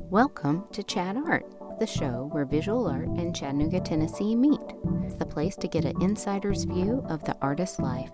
Welcome to Chat Art, the show where visual art and Chattanooga, Tennessee meet. It's the place to get an insider's view of the artist's life.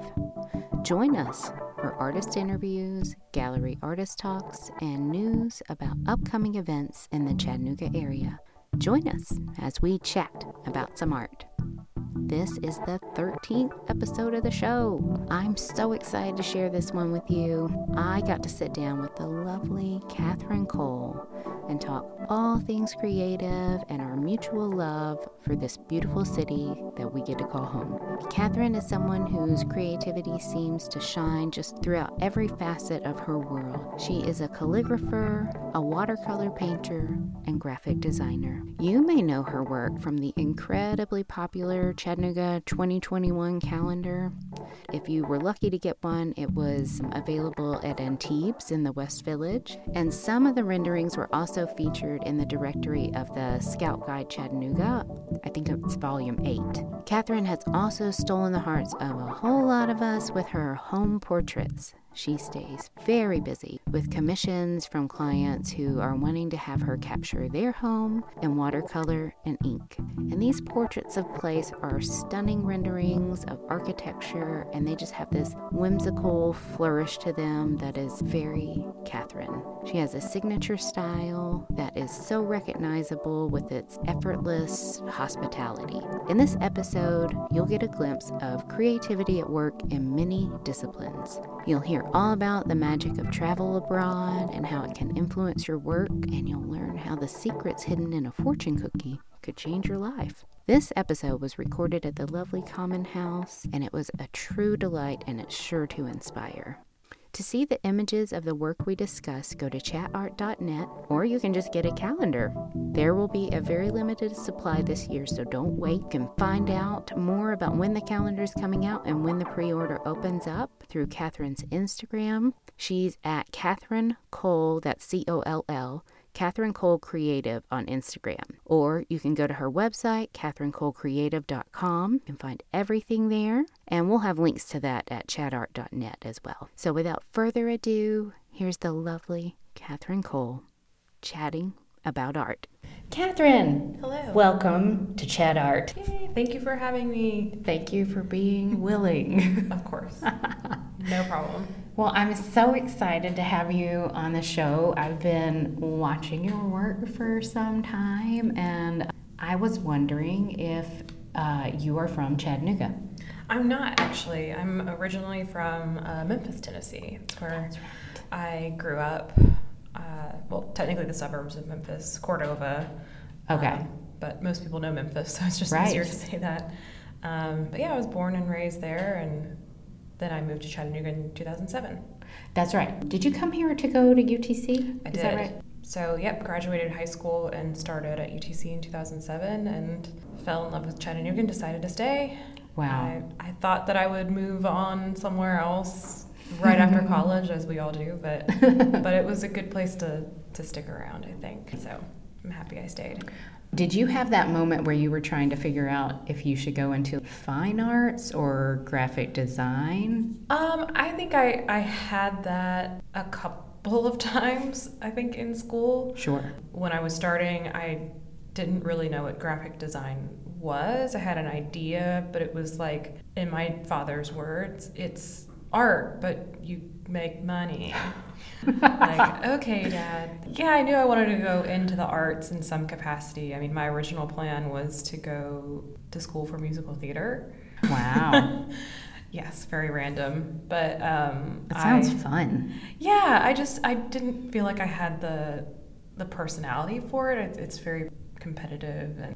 Join us for artist interviews, gallery artist talks, and news about upcoming events in the Chattanooga area. Join us as we chat about some art. This is the 13th episode of the show. I'm so excited to share this one with you. I got to sit down with the lovely Catherine Cole and talk all things creative and our mutual love for this beautiful city that we get to call home. Catherine is someone whose creativity seems to shine just throughout every facet of her world. She is a calligrapher, a watercolor painter, and graphic designer. You may know her work from the incredibly popular Chattanooga 2021 calendar. If you were lucky to get one, it was available at Antibes in the West Village, and some of the renderings were also featured in the directory of the Scout Guide Chattanooga. I think it's volume 8. Catherine has also stolen the hearts of a whole lot of us with her home portraits. She stays very busy with commissions from clients who are wanting to have her capture their home in watercolor and ink. And these portraits of place are stunning renderings of architecture, and they just have this whimsical flourish to them that is very Catherine. She has a signature style that is so recognizable with its effortless hospitality. In this episode, you'll get a glimpse of creativity at work in many disciplines. You'll hear all about the magic of travel abroad and how it can influence your work, and you'll learn how the secrets hidden in a fortune cookie could change your life. This episode was recorded at the lovely Common House, and it was a true delight, and it's sure to inspire. To see the images of the work we discuss, go to chatart.net, or you can just get a calendar. There will be a very limited supply this year, so don't wait. You can find out more about when the calendar is coming out and when the pre-order opens up through Catherine's Instagram. She's at Catherine Cole, that's C-O-L-L, Catherine Cole Creative on Instagram. Or you can go to her website, catherinecolecreative.com. You can find everything there. And we'll have links to that at chatart.net as well. So without further ado, here's the lovely Catherine Cole chatting about art. Catherine! Hello. Welcome to Chat Art. Yay, thank you for having me. Thank you for being willing. Of course. No problem. Well, I'm so excited to have you on the show. I've been watching your work for some time, and I was wondering if you are from Chattanooga. I'm not, actually. I'm originally from Memphis, Tennessee. It's where I grew up. Well, technically the suburbs of Memphis, Cordova. Okay. But most people know Memphis, so it's just easier to say that. But yeah, I was born and raised there, and then I moved to Chattanooga in 2007. That's right. Did you come here to go to UTC? I did. Is that right? So, graduated high school and started at UTC in 2007 and fell in love with Chattanooga and decided to stay. Wow. I thought that I would move on somewhere else right after college, as we all do, but it was a good place to stick around, I think. So I'm happy I stayed. Did you have that moment where you were trying to figure out if you should go into fine arts or graphic design? I think I had that a couple of times, I think, in school. Sure. When I was starting, I didn't really know what graphic design was. I had an idea, but it was like, in my father's words, it's art, but you make money. Like, okay, Dad. Yeah, I knew I wanted to go into the arts in some capacity. I mean, my original plan was to go to school for musical theater. Wow. Yes, very random, but it sounds fun. Yeah, I didn't feel like I had the personality for it. It's very competitive, and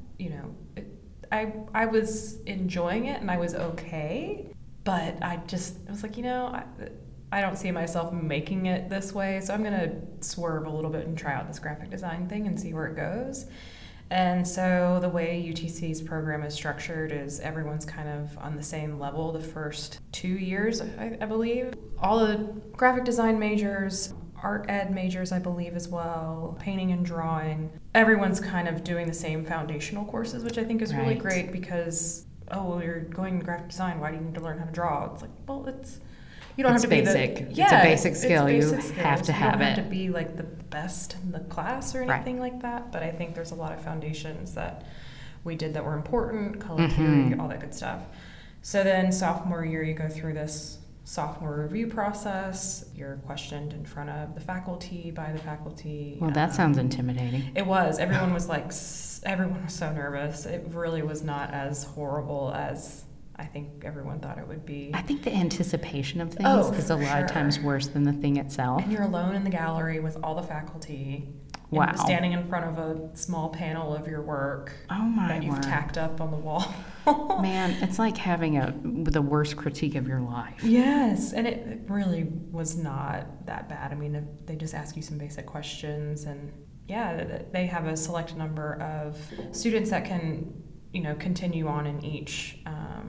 I was enjoying it and I was okay, but I was like, I don't see myself making it this way, so I'm going to swerve a little bit and try out this graphic design thing and see where it goes. And so the way UTC's program is structured is everyone's kind of on the same level the first 2 years, I believe. All the graphic design majors, art ed majors, I believe, as well, painting and drawing. Everyone's kind of doing the same foundational courses, which I think is really great because, you're going to graphic design, why do you need to learn how to draw? It's like, well, You don't It's have to basic. be It's a basic skill. You have to You have don't have it. to be like the best in the class or anything like that. But I think there's a lot of foundations that we did that were important, color theory, all that good stuff. So then sophomore year, you go through this sophomore review process. You're questioned in front of the faculty, by the faculty. Well, that sounds intimidating. It was. Everyone was everyone was so nervous. It really was not as horrible as I think everyone thought it would be. I think the anticipation of things is a lot of times worse than the thing itself. And you're alone in the gallery with all the faculty. Wow. Standing in front of a small panel of your work that you've tacked up on the wall. Man, it's like having the worst critique of your life. Yes, and it really was not that bad. I mean, they just ask you some basic questions, and yeah, they have a select number of students that can, continue on in each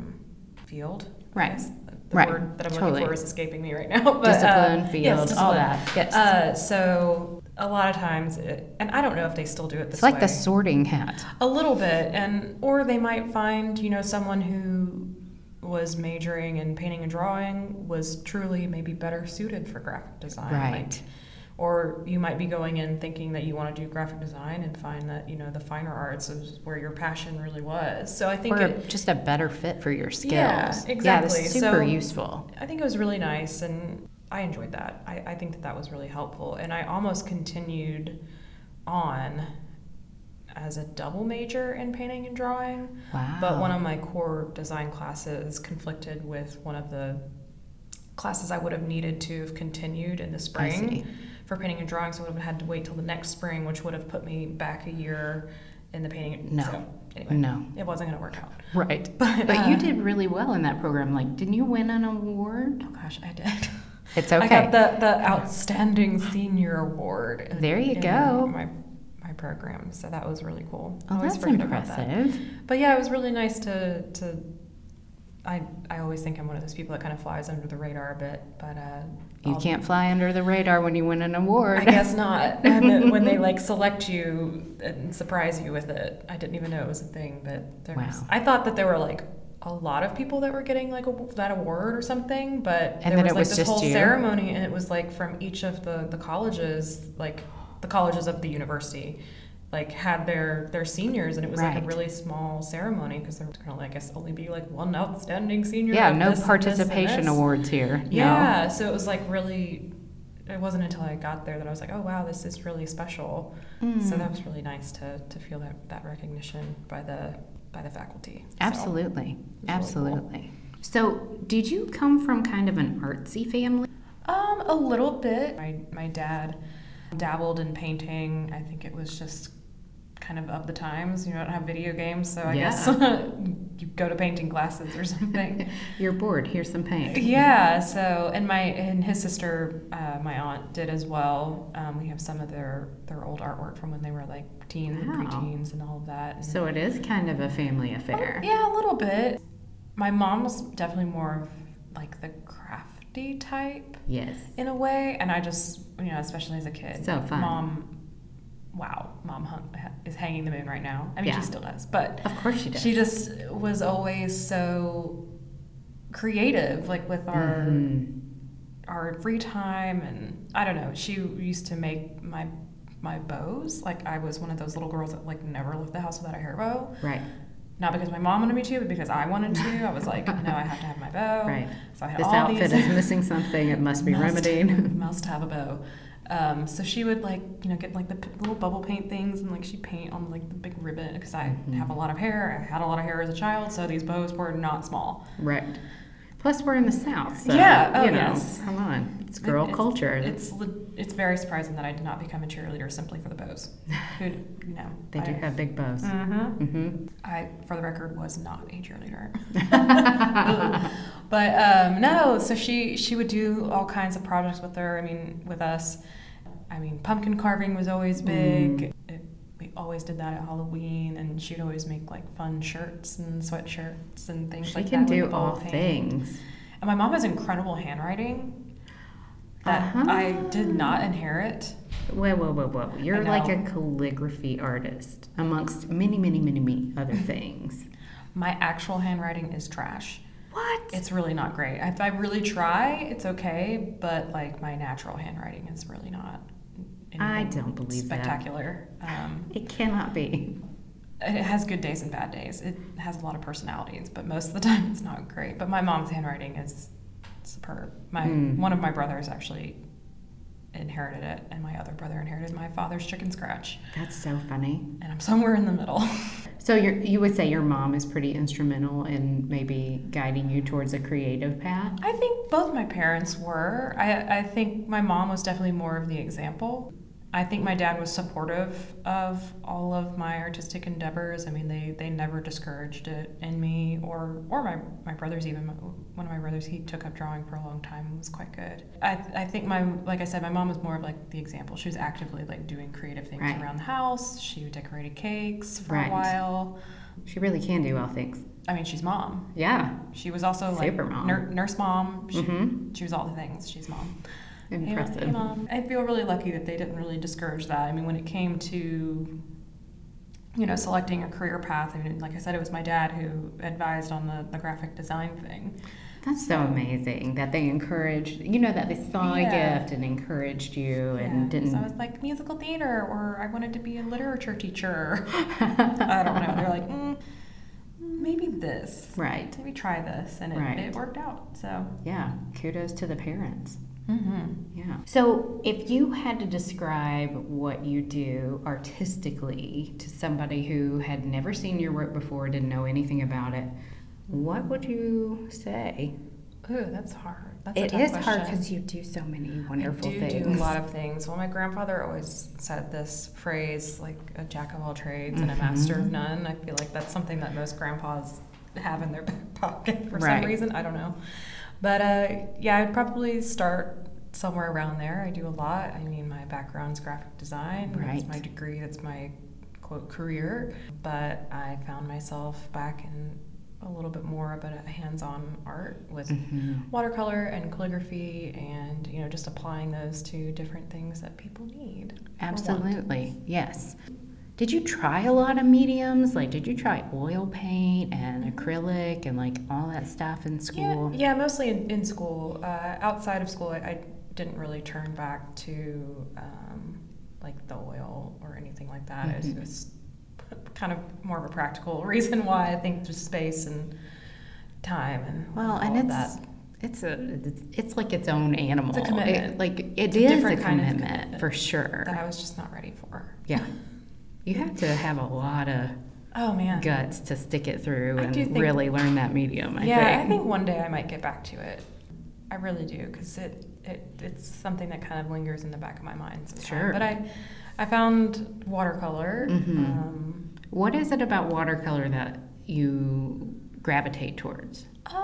field. Right. The word that I'm looking for is escaping me right now. But, discipline, field, yes, all that. Yes. So a lot of times, and I don't know if they still do it this way. It's like the sorting hat. A little bit, or they might find, someone who was majoring in painting and drawing was truly maybe better suited for graphic design. Right. Or you might be going in thinking that you want to do graphic design and find that, the finer arts is where your passion really was. So I think just a better fit for your skills. Yeah, exactly. Yeah, that's super useful. I think it was really nice, and I enjoyed that. I think that was really helpful. And I almost continued on as a double major in painting and drawing. Wow. But one of my core design classes conflicted with one of the classes I would have needed to have continued in the spring for painting and drawing, so I would have had to wait till the next spring, which would have put me back a year in the painting. No. Anyway, it wasn't going to work out. Right. But you did really well in that program. Like, didn't you win an award? Oh gosh, I did. It's okay. I got the Outstanding Senior Award. There you go. My program, so that was really cool. Oh, that's impressive. But yeah, it was really nice to. I always think I'm one of those people that kind of flies under the radar a bit, but you can't fly under the radar when you win an award. I guess not. And then when they select you and surprise you with it, I didn't even know it was a thing. But I thought that there were a lot of people that were getting that award or something, but and there was this whole you? ceremony, and it was from each of the colleges, the colleges of the university. Had their seniors, and it was a really small ceremony because there was going to, I guess, only be one outstanding senior. Yeah, no participation awards here. Yeah, no. So it was really. It wasn't until I got there that I was like, oh wow, this is really special. So that was really nice to feel that recognition by the faculty. Absolutely, absolutely. Really cool. So, did you come from kind of an artsy family? A little bit. My dad dabbled in painting. I think it was just kind of the times. You don't have video games, so I guess you go to painting classes or something. You're bored. Here's some paint. Yeah. So and his sister, my aunt, did as well. We have some of their old artwork from when they were teens and preteens and all of that. And so it is kind of a family affair. Yeah, a little bit. My mom was definitely more of the crafty type. Yes. In a way, and I just especially as a kid. So fun. Mom is hanging the moon right now. I mean, she still does, but of course she does. She just was always so creative, with our free time, and I don't know. She used to make my bows. I was one of those little girls that never left the house without a hair bow. Right. Not because my mom wanted me to, but because I wanted to. I was like, no, I have to have my bow. Right. So I had this all outfit is missing something. It must be remedied. Must have a bow. So she would get the little bubble paint things, and she'd paint on the big ribbon because I have a lot of hair. I had a lot of hair as a child, so these bows were not small. Right. Plus, we're in the South, so yes. Come on, it's girl culture. It's very surprising that I did not become a cheerleader simply for the bows. They do have big bows. I, for the record, was not a cheerleader. But no, so she would do all kinds of projects with her. I mean, with us. I mean, pumpkin carving was always big. We always did that at Halloween, and she'd always make fun shirts and sweatshirts and things like that. She can do all things. And my mom has incredible handwriting that I did not inherit. Whoa. You're like a calligraphy artist amongst many other things. My actual handwriting is trash. What? It's really not great. If I really try, it's okay, but like my natural handwriting is really not. I don't believe spectacular. It cannot be. It has good days and bad days. It has a lot of personalities, but most of the time it's not great. But my mom's handwriting is superb. One of my brothers actually inherited it, and my other brother inherited my father's chicken scratch. That's so funny. And I'm somewhere in the middle. So you would say your mom is pretty instrumental in maybe guiding you towards a creative path? I think both my parents were. I think my mom was definitely more of the example. I think my dad was supportive of all of my artistic endeavors. I mean, they never discouraged it in me or my brothers even. One of my brothers, he took up drawing for a long time and was quite good. I think like I said, my mom was more of like the example. She was actively like doing creative things around the house. She decorated cakes for a while. She really can do all things. I mean, she's mom. Yeah. She was also like nurse mom. She was all the things. She's mom. Impressive. Hey, Mom. I feel really lucky that they didn't really discourage that. I mean, when it came to, selecting a career path, I mean, like I said, it was my dad who advised on the graphic design thing. That's so amazing that they encouraged, that they saw a gift and encouraged you and didn't. So I was like, musical theater, or I wanted to be a literature teacher. I don't know. They're like, maybe this. Right. Maybe try this. And it worked out. So yeah, kudos to the parents. Mm-hmm. Yeah. So if you had to describe what you do artistically to somebody who had never seen your work before, didn't know anything about it, what would you say? Ooh, that's hard. That's it is hard because you do so many wonderful things. I do a lot of things. Well, my grandfather always said this phrase, like a jack of all trades and a master of none. I feel like that's something that most grandpas have in their back pocket for some reason. I don't know. But I'd probably start somewhere around there. I do a lot. I mean, my background's graphic design. That's my degree. That's my, quote, career. But I found myself back in a little bit more of a hands-on art with watercolor and calligraphy and, just applying those to different things that people need. Absolutely. Yes. Did you try a lot of mediums? Like, did you try oil paint and acrylic and, like, all that stuff in school? Yeah, mostly in school. Outside of school, I didn't really turn back to, like, the oil or anything like that. It was kind of more of a practical reason why. I think just space and time and all of that. It's like its own animal. It's a commitment. It is a commitment for sure. That I was just not ready for. Yeah. You have to have a lot of guts to stick it through and really learn that medium, I think one day I might get back to it. I really do, because it's something that kind of lingers in the back of my mind sometimes. Sure. But I found watercolor. What is it about watercolor that you gravitate towards?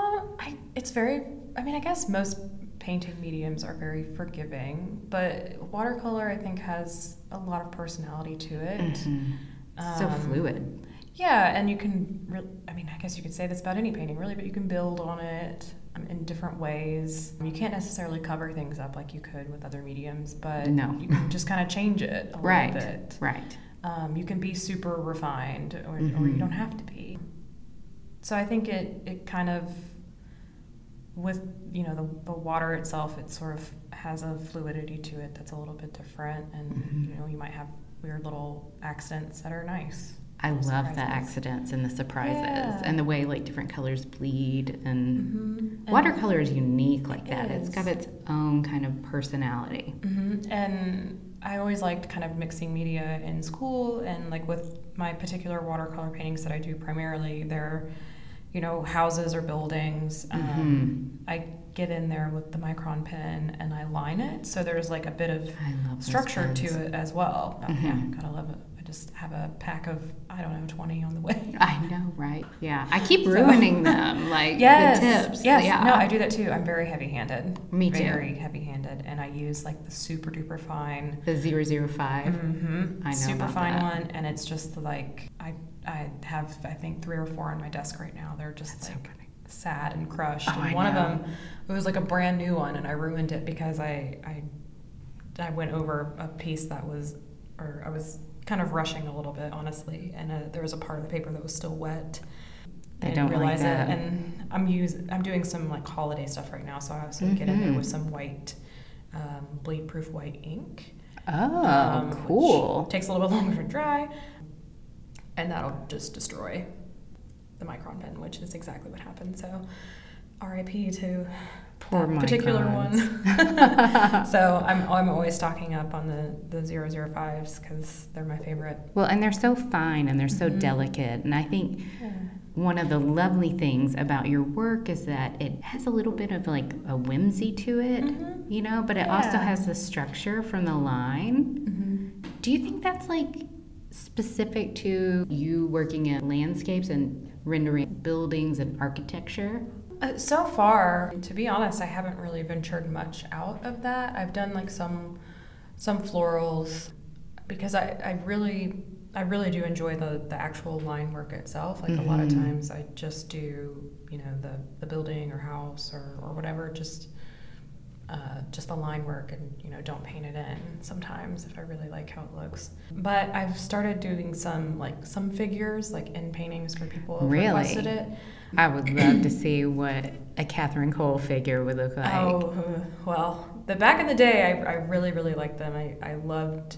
I guess most painting mediums are very forgiving, but watercolor, I think, has a lot of personality to it. So fluid. Yeah, and you can, I guess you could say this about any painting, really, but you can build on it in different ways. You can't necessarily cover things up like you could with other mediums, but you can just kind of change it a little bit. Right. You can be super refined, or you don't have to be. So I think it kind of, with the water itself, it sort of has a fluidity to it that's a little bit different, and you might have weird little accidents that are nice. I love the accidents and the surprises and the way like different colors bleed, and watercolor is unique like that. It's got its own kind of personality. And I always liked kind of mixing media in school, and like with my particular watercolor paintings that I do primarily, they're houses or buildings. I get in there with the Micron pen and I line it, so there's like a bit of structure to it as well. Yeah, gotta love it. I just have a pack of 20 on the way. I know, right? Yeah, I keep ruining them, like the tips. Yes, yeah. No, I do that too. I'm very heavy-handed. Me too. Very heavy-handed, and I use like the super duper fine. The 005. I know super fine one, and it's just like I have, I think, 3 or 4 on my desk right now. They're just so sad and crushed. And one of them, it was like a brand new one, and I ruined it because I went over a piece that was, or I was kind of rushing a little bit, honestly, and there was a part of the paper that was still wet. They didn't don't realize like that. it. And I'm doing some like holiday stuff right now, so I also get in there with some white, bleed-proof white ink. Oh, cool. Which takes a little bit longer to dry, and that'll just destroy the Micron pen, which is exactly what happened. So, RIP to Poor that particular Microns. one. So I'm always stocking up on the 005s because they're my favorite. Well, and they're so fine and they're so delicate, and I think one of the lovely things about your work is that it has a little bit of like a whimsy to it, you know, but it also has the structure from the line. Do you think that's like specific to you working at landscapes and rendering buildings and architecture? So far, to be honest, I haven't really ventured much out of that. I've done like some florals because I really do enjoy the actual line work itself. Like a lot of times I just do, you know, the building or house or whatever, just the line work, and you know, don't paint it in sometimes if I really like how it looks. But I've started doing some figures like in paintings for people who requested it. I would love to see what a Catherine Cole figure would look like. Oh, well, back in the day, I really, really liked them. I loved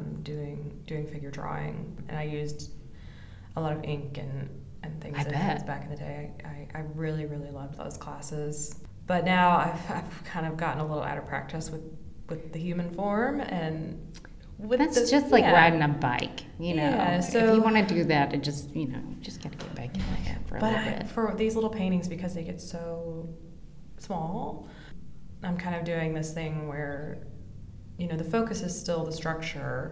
doing figure drawing, and I used a lot of ink and things back in the day. I really, really loved those classes. But now I've kind of gotten a little out of practice with the human form, and that's just like riding a bike, you know. Yeah, so if you want to do that, it just, you know, just got to get back in it for a little bit. For these little paintings, because they get so small, I'm kind of doing this thing where, you know, the focus is still the structure.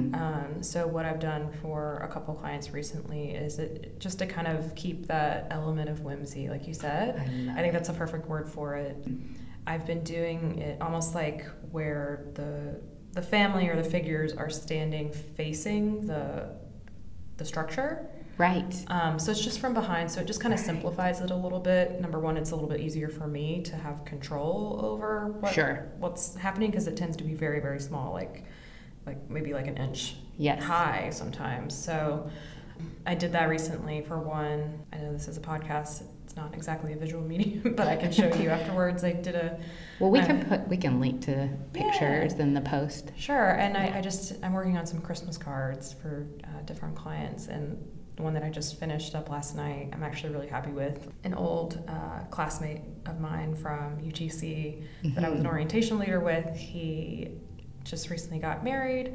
So what I've done for a couple clients recently is just to kind of keep that element of whimsy, like you said. I think that's a perfect word for it. I've been doing it almost like where the family or the figures are standing facing the structure. Right. So it's just from behind, so it just kind of simplifies it a little bit. Number one, it's a little bit easier for me to have control over what's happening, because it tends to be very, very small, like maybe like an inch high sometimes. So I did that recently for one. I know this is a podcast. It's not exactly a visual medium, but I can show you afterwards. I did a... Well, we can link to pictures in the post. Sure, and I'm working on some Christmas cards for different clients, and the one that I just finished up last night, I'm actually really happy with. An old classmate of mine from UTC that I was an orientation leader with, he just recently got married.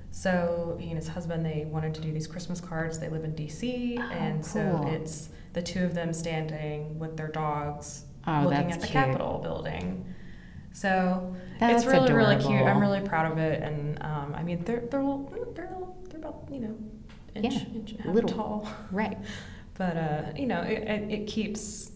So he and his husband, they wanted to do these Christmas cards. They live in DC, so it's the two of them standing with their dogs looking at the Capitol building. So it's really, really cute. I'm really proud of it, and I mean they're about, you know, inch and a half little tall, right? But you know, it keeps.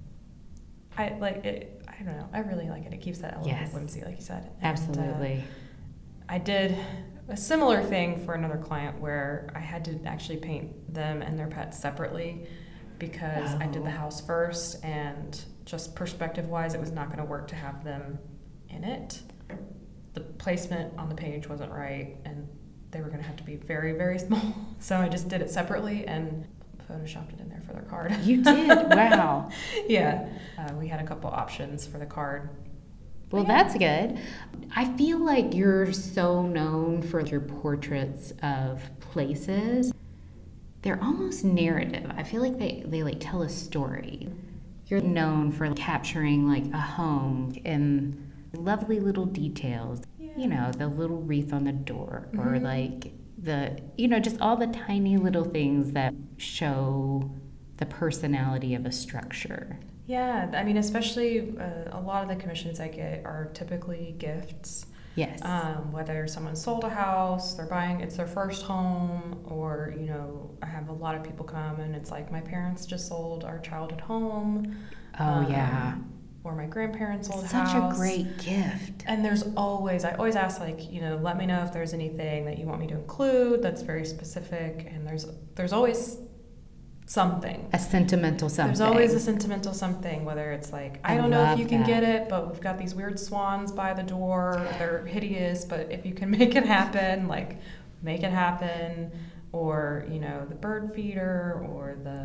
I don't know. I really like it. It keeps that element of whimsy, like you said. Absolutely. And, I did a similar thing for another client where I had to actually paint them and their pets separately, because I did the house first, and just perspective-wise, it was not going to work to have them in it. The placement on the page wasn't right, and they were going to have to be very, very small. So I just did it separately and photoshopped it in there for their card. You did? Wow. Yeah. We had a couple options for the card. Well, that's good. I feel like you're so known for your portraits of places. They're almost narrative. I feel like they like tell a story. You're known for capturing like a home and lovely little details. You know, the little wreath on the door, or like the, you know, just all the tiny little things that show the personality of a structure. Yeah, I mean, especially a lot of the commissions I get are typically gifts. Yes. Whether someone sold a house, it's their first home, or, you know, I have a lot of people come and it's like, my parents just sold our childhood home. Oh, yeah. Or my grandparents' old Such house. a great gift. And I always ask, like, you know, let me know if there's anything that you want me to include that's very specific. And there's always something. A sentimental something. There's always a sentimental something, whether it's like, I don't know if you can get it, but we've got these weird swans by the door. They're hideous, but if you can make it happen, like, make it happen. Or, you know, the bird feeder, or the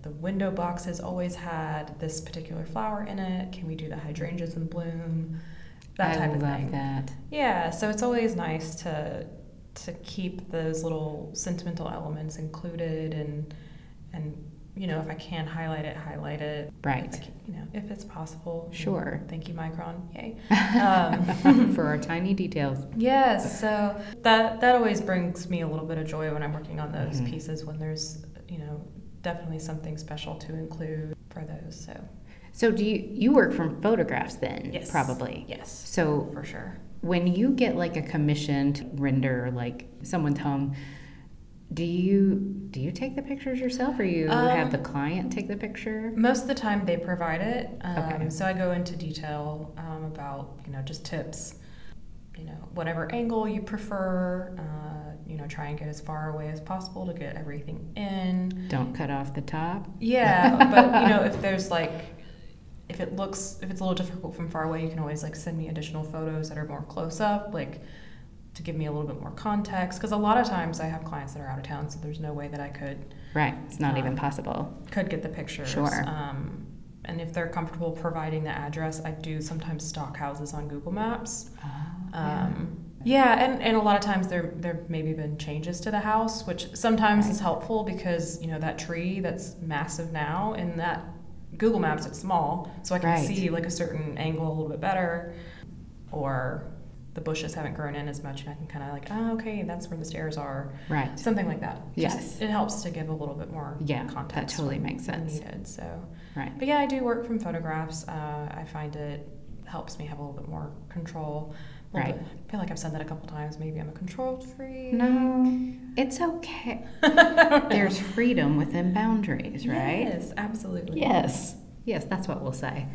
the window boxes always had this particular flower in it. Can we do the hydrangeas in bloom? That type of thing. I love that. Yeah, so it's always nice to keep those little sentimental elements included, and you know, if I can highlight it. Right. If you know, if it's possible. Sure. Thank you, Micron. Yay. For our tiny details. Yes. So that always brings me a little bit of joy when I'm working on those pieces, when there's, you know, definitely something special to include for those. So do you work from photographs then? Yes. Probably. Yes. So for sure. When you get like a commission to render like someone's home, do you take the pictures yourself, or you have the client take the picture? Most of the time they provide it. Okay. So I go into detail about, you know, just tips, you know, whatever angle you prefer, you know, try and get as far away as possible to get everything in. Don't cut off the top. Yeah, but you know, if there's like, if it's a little difficult from far away, you can always like send me additional photos that are more close up, like to give me a little bit more context. Because a lot of times I have clients that are out of town, so there's no way that I could. Right, it's not even possible. Could get the pictures. Sure. And if they're comfortable providing the address, I do sometimes stock houses on Google Maps. Yeah, and a lot of times there maybe been changes to the house, which sometimes is helpful because, you know, that tree that's massive now, in that Google Maps it's small, so I can see like a certain angle a little bit better, or the bushes haven't grown in as much, and I can kind of like, oh, okay, that's where the stairs are. Right. Something like that. Yes. Just, it helps to give a little bit more context. That totally makes sense. Needed, so. Right. But yeah, I do work from photographs. I find it helps me have a little bit more control. Right. I feel like I've said that a couple times. Maybe I'm a control freak. No, it's okay. There's freedom within boundaries, right? Yes, absolutely. Yes, that's what we'll say.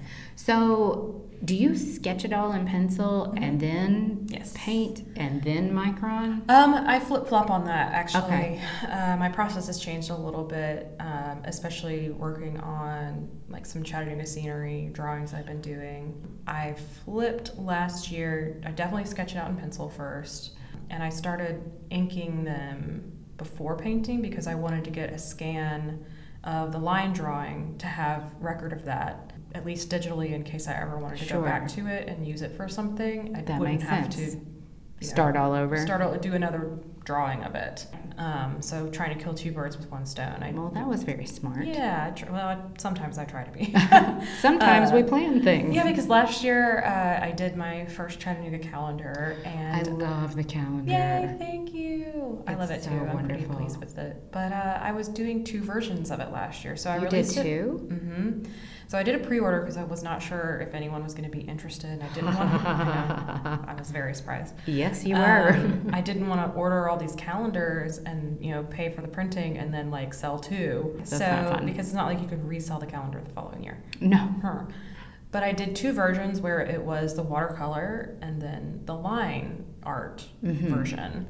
So, do you sketch it all in pencil and then paint and then Micron? I flip-flop on that, actually. Okay. My process has changed a little bit, especially working on like some Chattanooga scenery drawings I've been doing. I flipped last year. I definitely sketch it out in pencil first, and I started inking them before painting because I wanted to get a scan of the line drawing to have record of that, at least digitally, in case I ever wanted to go back to it and use it for something. I wouldn't have to start all over. Do another drawing of it. So trying to kill two birds with one stone. Well, that was very smart. Yeah. Sometimes I try to be. Sometimes we plan things. Yeah, because last year I did my first Chattanooga calendar, and I love the calendar. Yay! Thank you. I love it too. Wonderful. I'm pretty pleased with it. But I was doing 2 versions of it last year, so I released it. You did 2? Mm-hmm. So I did a pre-order because I was not sure if anyone was going to be interested, and I didn't want to. I was very surprised. Yes, you were. I didn't want to order all these calendars and, you know, pay for the printing and then like sell 2. That's not fun. Because it's not like you could resell the calendar the following year. No. But I did 2 versions where it was the watercolor and then the line art version.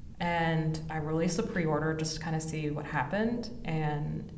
And I released a pre-order just to kind of see what happened, and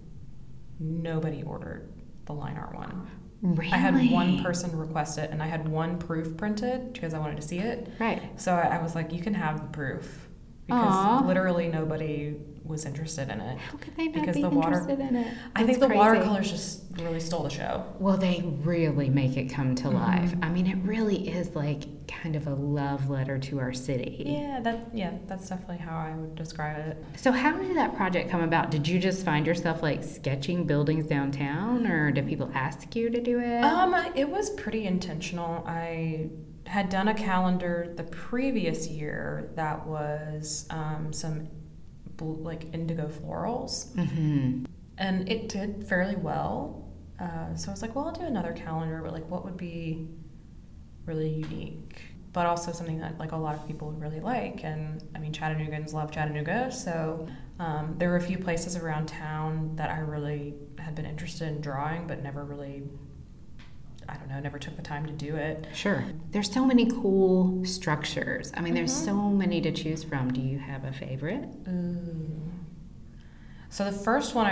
nobody ordered the line art one. Really? I had one person request it, and I had 1 proof printed because I wanted to see it. Right. So I was like, you can have the proof. Because literally nobody was interested in it. How could they not be interested in it? I think the watercolors just really stole the show. Well, they really make it come to life. I mean, it really is like kind of a love letter to our city. Yeah, that's definitely how I would describe it. So how did that project come about? Did you just find yourself like sketching buildings downtown, or did people ask you to do it? It was pretty intentional. I had done a calendar the previous year that was some like indigo florals, and it did fairly well. So I was like, well, I'll do another calendar, but like, what would be really unique, but also something that like a lot of people would really like. And I mean, Chattanoogans love Chattanooga, so there were a few places around town that I really had been interested in drawing, but never really, never took the time to do it. Sure. There's so many cool structures. I mean, there's so many to choose from. Do you have a favorite? Ooh. So the first one I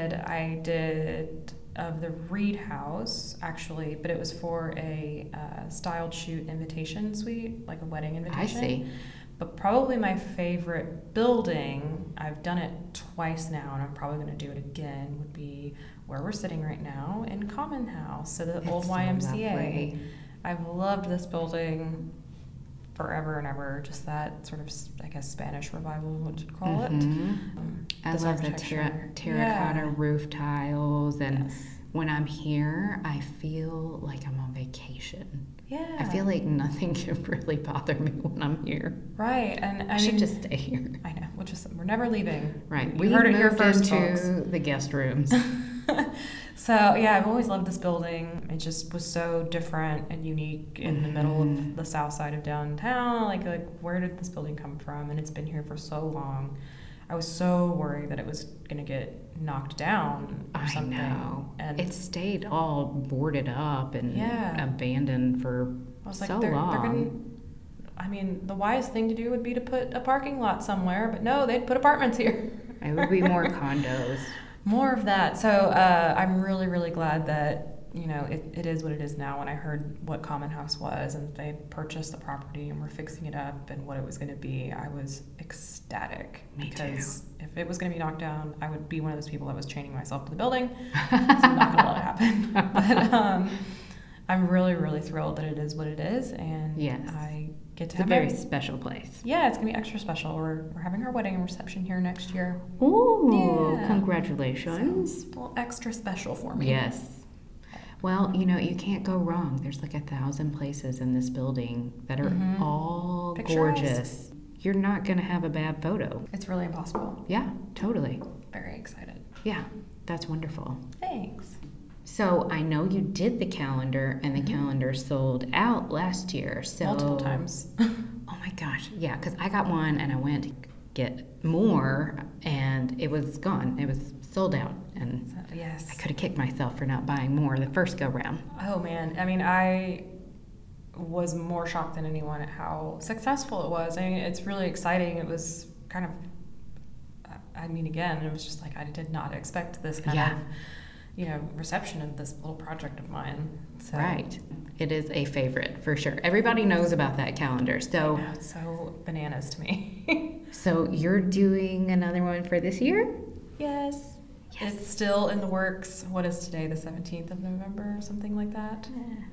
did of the Reed House, actually, but it was for a styled shoot invitation suite, like a wedding invitation. I see. But probably my favorite building, I've done it twice now, and I'm probably going to do it again, would be where we're sitting right now in Common House, so the old YMCA. Lovely. I've loved this building forever and ever. Just that sort of, I guess, Spanish revival, what you'd call it. I love the terracotta roof tiles, and Yes. when I'm here, I feel like I'm on vacation. Yeah. I feel like nothing can really bother me when I'm here. Right, and I should just stay here. I know, we're never leaving. Right, We heard it here first, into folks. the guest rooms. So yeah, I've always loved this building. It just was so different and unique in the middle of the south side of downtown. Like where did this building come from? And it's been here for so long. I was so worried that it was gonna get knocked down or something. I know. And it stayed all boarded up and abandoned for I was like, so they're long. gonna, I mean, the wise thing to do would be to put a parking lot somewhere, but no, they'd put apartments here. It would be more condos. More of that. So I'm really, really glad that, it is what it is now. When I heard what Common House was and they purchased the property and were fixing it up and what it was going to be, I was ecstatic. Me because if it was going to be knocked down, I would be one of those people that was chaining myself to the building. So I'm not going to let it happen. But I'm really, really thrilled that it is what it is. And yes. I get to It's have a very special place. Yeah, it's going to be extra special. We're having our wedding and reception here next year. Ooh, Yeah. Congratulations. So, a little extra special for me. Yes. Well, you can't go wrong. There's like 1,000 places in this building that are all Picturesque. gorgeous. You're not going to have a bad photo. It's really impossible. Yeah, totally. Very excited. Yeah, that's wonderful. Thanks. So I know you did the calendar, and the calendar sold out last year. So Multiple times. Oh my gosh, yeah, because I got one and I went to get more, and it was gone. It was sold out, and So, yes. I could have kicked myself for not buying more the first go round. Oh man, I mean, I was more shocked than anyone at how successful it was. I mean, it's really exciting. It was kind of, again, it was just like I did not expect this kind of, reception of this little project of mine. So, Right. It is a favorite for sure. Everybody knows about that calendar. So, I know, it's so bananas to me. so you're doing another one for this year? Yes. It's still in the works. What is today, the 17th of November or something like that?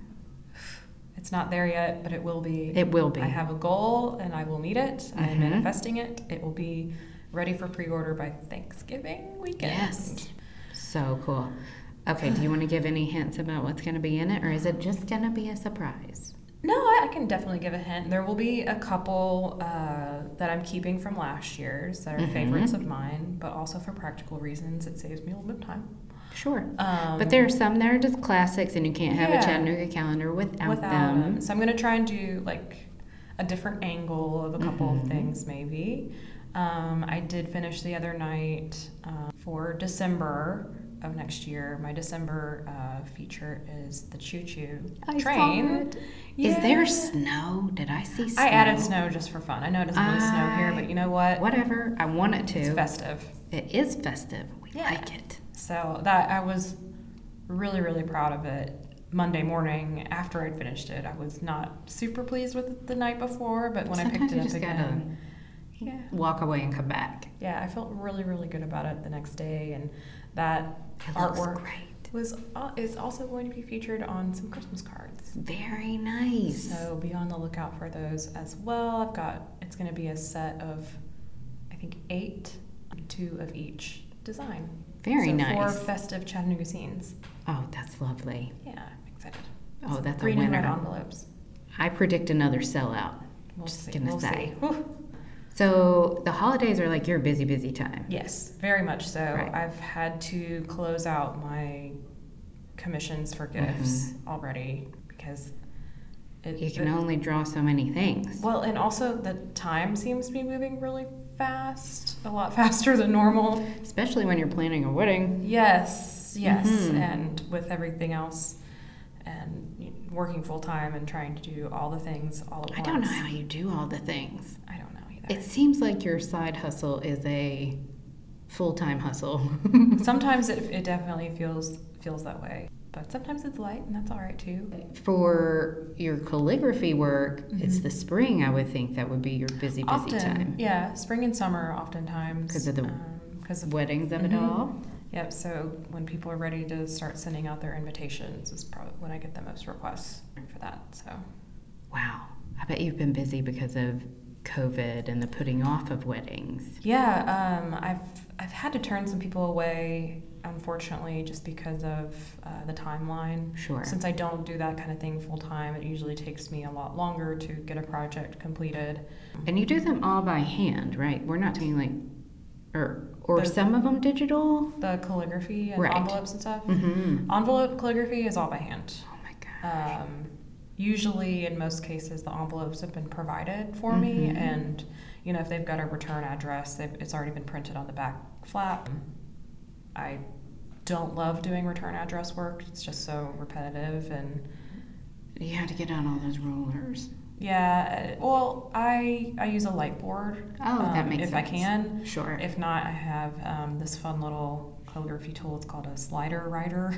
It's not there yet, but it will be. It will be. I have a goal and I will meet it. I am Mhm. manifesting it. It will be ready for pre-order by Thanksgiving weekend. Yes. So cool. Okay, do you want to give any hints about what's going to be in it, or is it just going to be a surprise? No, I can definitely give a hint. There will be a couple that I'm keeping from last year's that are favorites of mine, but also for practical reasons, it saves me a little bit of time. Sure. But there are some that are just classics, and you can't have a Chattanooga calendar without them. So I'm going to try and do like a different angle of a couple of things maybe. I did finish the other night for December of next year. My December feature is the Choo Choo train. Saw it. Is there snow? Did I see snow? I added snow just for fun. I know it doesn't really snow here, but you know what? Whatever. I want it to. It's festive. It is festive. We Yeah. like it. So that I was really, really proud of it. Monday morning after I'd finished it, I was not super pleased with it the night before, but when Sometimes I picked you it up just again, Walk away and come back. yeah, I felt really, really good about it the next day, and that It looks artwork great. is also going to be featured on some Christmas cards. Very nice. So be on the lookout for those as well. It's going to be a set of, I think, 8, 2 of each design. Very so nice. 4 festive Chattanooga scenes. Oh, that's lovely. Yeah, I'm excited. Oh, that's green a and winner. red envelopes. I predict another sellout. We'll Just see. gonna We'll say. see. Whew. So the holidays are like your busy, busy time. Yes, very much so. Right. I've had to close out my commissions for gifts already because You can only draw so many things. well, and also the time seems to be moving really fast, a lot faster than normal. Especially when you're planning a wedding. Yes, Mhm. and with everything else, and working full time and trying to do all the things all at I once. don't know how you do all the things. I don't know either. It seems like your side hustle is a full-time hustle. Sometimes it definitely feels that way. But sometimes it's light, and that's all right too. For your calligraphy work, it's the spring, I would think that would be your busy Often, time. yeah, spring and summer oftentimes. Because of the weddings of it all? Yep, so when people are ready to start sending out their invitations is probably when I get the most requests for that. So, wow. I bet you've been busy because of COVID and the putting off of weddings. Yeah, I've had to turn some people away, unfortunately, just because of the timeline. Sure. Since I don't do that kind of thing full time, it usually takes me a lot longer to get a project completed. And you do them all by hand, right? We're not doing like, or some of them digital? The calligraphy and right. envelopes and stuff. Mm-hmm. Envelope calligraphy is all by hand. Oh my gosh. Usually, in most cases, the envelopes have been provided for me, and if they've got a return address, it's already been printed on the back flap. I don't love doing return address work; it's just so repetitive, and you have to get on all those rollers. Yeah, well, I use a light board. Oh, that makes sense. If I can. Sure. If not, I have this fun little calligraphy tool. It's called a slider writer.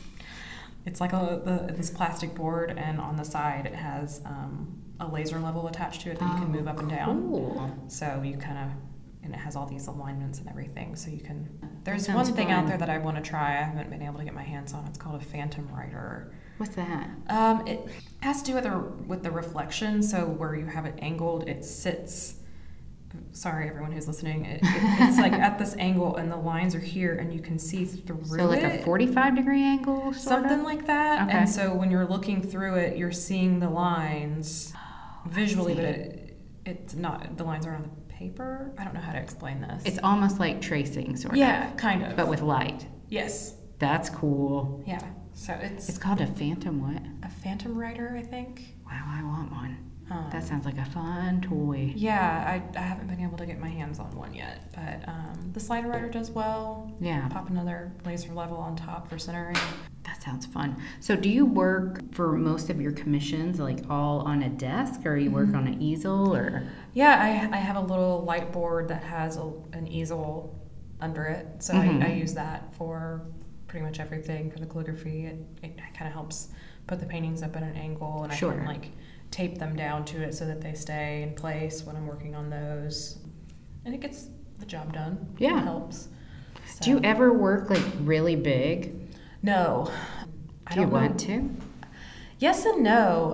It's like this plastic board, and on the side it has a laser level attached to it that you can move up and down. Cool. So you and it has all these alignments and everything. So you can. There's That sounds one thing fun. out there that I want to try. I haven't been able to get my hands on. It's called a phantom writer. What's that? It has to do with the reflection. So where you have it angled, it sits. Sorry, everyone who's listening. It's like at this angle, and the lines are here, and you can see through So like it. a 45-degree angle, Something like that. Okay. And so when you're looking through it, you're seeing the lines visually, but it's not. The lines aren't on the paper. I don't know how to explain this. It's almost like tracing, sort of. Yeah, kind of. But with light. Yes. That's cool. Yeah. So It's called a phantom what? a phantom writer, I think. Wow, I want one. That sounds like a fun toy. Yeah, I haven't been able to get my hands on one yet, but the slider writer does well. Yeah. Pop another laser level on top for centering. That sounds fun. So do you work for most of your commissions like all on a desk, or you work on an easel, or? Yeah, I have a little light board that has an easel under it, so I use that for pretty much everything for the calligraphy. It kind of helps put the paintings up at an angle, and Sure. I can tape them down to it so that they stay in place when I'm working on those, and it gets the job done. Yeah. It helps. So. Do you ever work like really big? No. Do you want to? Yes and no.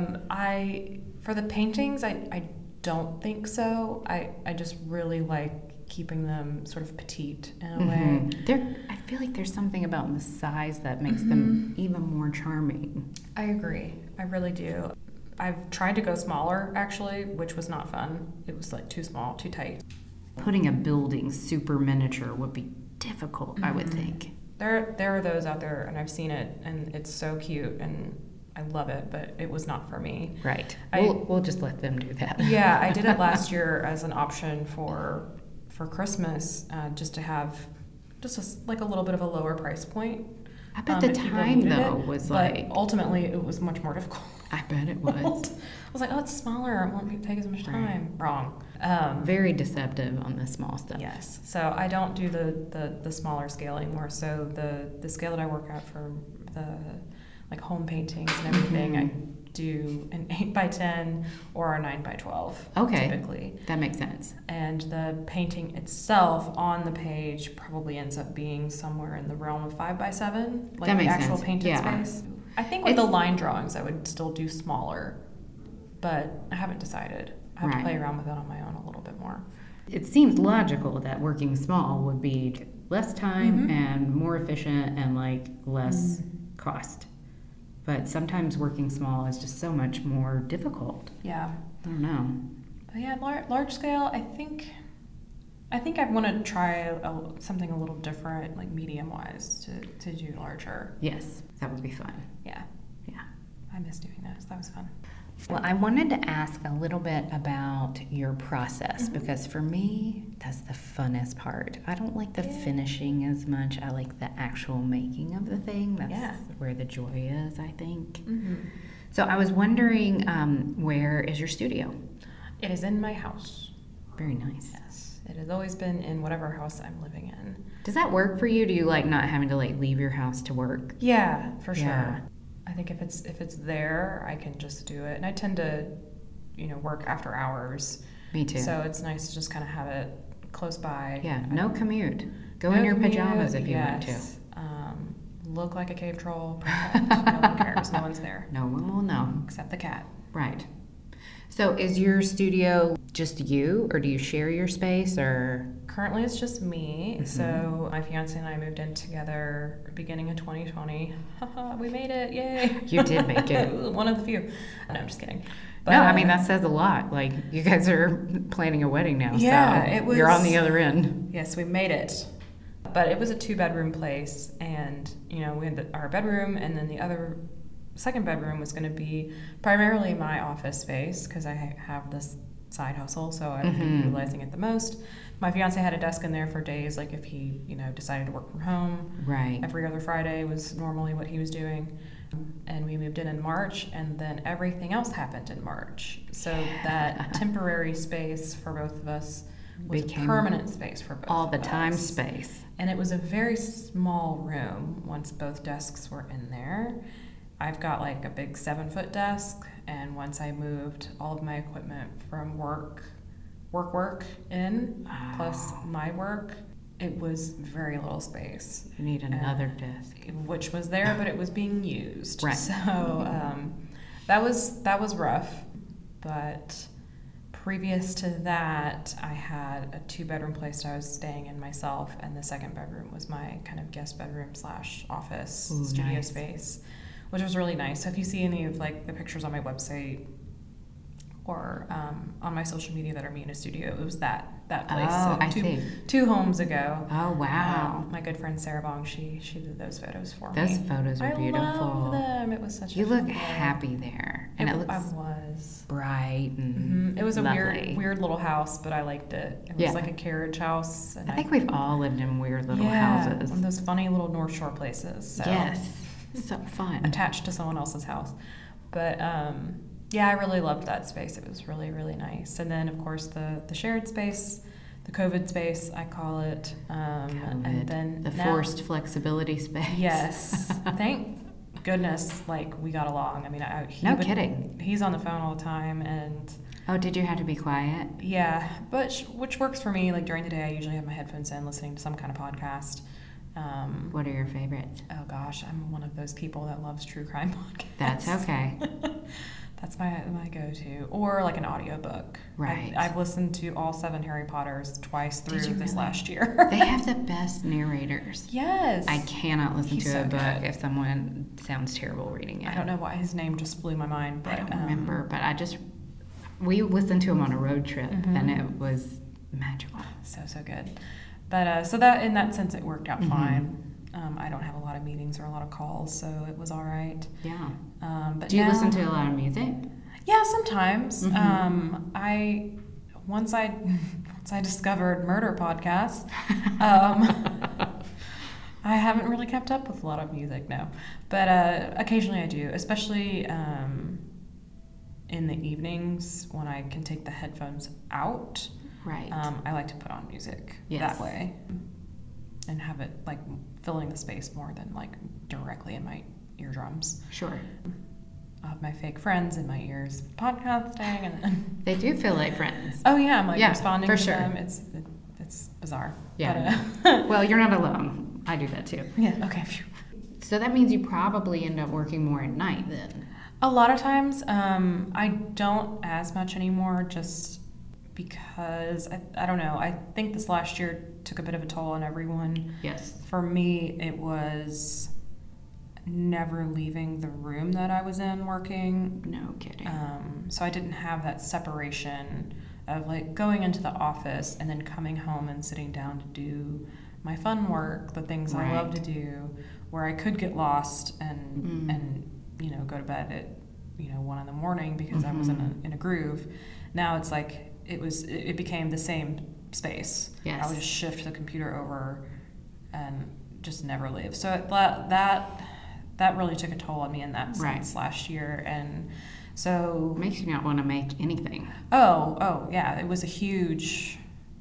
For the paintings, I don't think so. I just really like keeping them sort of petite in a way. I feel like there's something about the size that makes them even more charming. I agree. I really do. I've tried to go smaller, actually, which was not fun. It was like too small, too tight. Putting a building super miniature would be difficult, I would think. There are those out there, and I've seen it, and it's so cute, and I love it, but it was not for me. Right. We'll just let them do that. Yeah, I did it last year as an option for Christmas, just to have like a little bit of a lower price point. I bet the if people time, needed though, it, was but like... ultimately, it was much more difficult. I bet it was. I was like, oh, it's smaller. It won't take as much time. Wrong. Very deceptive on the small stuff. Yes. So I don't do the smaller scale anymore. So the scale that I work at for the like home paintings and everything, I do an 8x10 or a 9x12. Okay. Typically. That makes sense. And the painting itself on the page probably ends up being somewhere in the realm of 5x7, like that makes the actual sense. painted space. I think with the line drawings, I would still do smaller, but I haven't decided. I have to play around with it on my own a little bit more. It seems logical that working small would be less time and more efficient and like less cost. But sometimes working small is just so much more difficult. Yeah. I don't know. But yeah, large scale, I think I want to try something a little different, like medium-wise, to do larger. Yes, that would be fun. Yeah. Yeah. I miss doing this. That was fun. Well, I wanted to ask a little bit about your process because for me, that's the funnest part. I don't like the finishing as much. I like the actual making of the thing. That's where the joy is, I think. So I was wondering, where is your studio? It is in my house. Very nice. Yes. It has always been in whatever house I'm living in. Does that work for you? Do you like not having to like leave your house to work? Yeah, for Yeah. sure. I think if it's there, I can just do it. And I tend to, work after hours. Me too. So it's nice to just kind of have it close by. Yeah, no commute. Go No in your commute, pajamas if you want to. yes. Look like a cave troll. Perfect. No one cares. No one's there. No one will know. Except the cat. Right. So is your studio just you, or do you share your space, or? Currently, it's just me. Mhm. So my fiance and I moved in together beginning of 2020. We made it! Yay! You did make it. One of the few. No, I'm just kidding. But, No, I mean, that says a lot. Like, you guys are planning a wedding now, Yeah, so it you're on was- the other end. Yes, we made it. But it was a 2-bedroom place, and we had our bedroom, and then the other second bedroom was going to be primarily my office space because I have this side hustle, so I would be Mhm. utilizing it the most. My fiance had a desk in there for days, like if he decided to work from home. Right. Every other Friday was normally what he was doing. And we moved in March, and then everything else happened in March. So that temporary space for both of us was Became a permanent space for both All of the time us. space. And it was a very small room once both desks were in there. I've got like a big 7-foot desk, and once I moved all of my equipment from work in, plus Wow. my work, it was very little space. You need another desk. Which was there, but it was being used. Right. So that was rough. But previous to that, I had a 2-bedroom place I was staying in myself, and the second bedroom was my kind of guest bedroom / office Ooh, studio nice. space, which was really nice. So if you see any of like the pictures on my website or on my social media that are me in a studio, it was that place. Oh, so I see. 2 homes ago. Oh, wow. My good friend Sarah Bong, she did those photos for me. Those photos are I beautiful. love them. It was such You a look fun day. happy there. And it I looks was. bright and It was a lovely. weird little house, but I liked it. It was Yeah. like a carriage house. And I think we've all lived in weird little yeah, houses. one of those funny little North Shore places. So Yes. So fun. attached to someone else's house. But yeah, I really loved that space. It was really, really nice. And then, of course, the shared space, the COVID space, I call it. COVID. And then The now- forced flexibility space. Yes. Thank goodness, like, we got along. I mean, No kidding. He's on the phone all the time, and Oh, did you have to be quiet? yeah, but which works for me. Like, during the day, I usually have my headphones in, listening to some kind of podcast. What are your favorites? Oh gosh, I'm one of those people that loves true crime podcasts. That's okay. That's my go-to, or like an audiobook. Right. I've listened to all 7 Harry Potters twice Did through you this really? last year. They have the best narrators. Yes. I cannot listen He's to so a book good. if someone sounds terrible reading it. I don't know why his name just blew my mind, but I don't remember, but we listened to him on a road trip, Mhm. and it was magical. So good. But so that in that sense, it worked out Mhm. fine. I don't have a lot of meetings or a lot of calls, so it was all right. Yeah. But Do you now- listen to a lot of music? Yeah, sometimes. Mhm. Once I discovered murder podcasts, I haven't really kept up with a lot of music now. But occasionally I do, especially in the evenings when I can take the headphones out. Right. I like to put on music Yes. that way and have it like filling the space more than like directly in my eardrums. Sure. I'll have my fake friends in my ears podcasting, and then They do feel like friends. oh yeah, I'm like Yeah, responding for to sure. them. It's bizarre. Yeah. But, Well, you're not alone. I do that too. yeah. Okay. Phew. So that means you probably end up working more at night then. A lot of times, I don't as much anymore, just because I don't know. I think this last year took a bit of a toll on everyone. Yes. For me, it was never leaving the room that I was in working. No kidding. So I didn't have that separation of like going into the office and then coming home and sitting down to do my fun work, the things I love to Right. do, where I could get lost and Mm. go to bed at 1 a.m. because I was in a groove. Now it's like it became the same space. Yes. I would just shift the computer over and just never leave. So that really took a toll on me in that Right. sense last year. And so Makes you not want to make anything. oh yeah, it was a huge